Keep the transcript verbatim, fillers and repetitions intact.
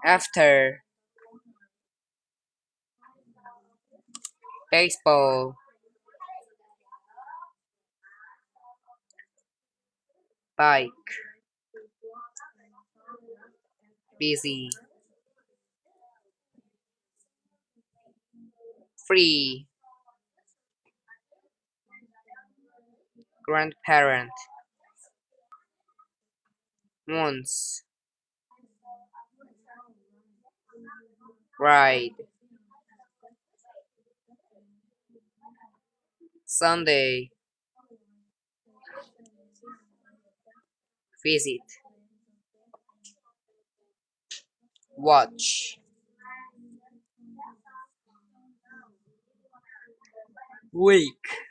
After. Baseball. Bike. Busy. Free. Grandparent. Once. Ride. Sunday. Visit. Watch. Week.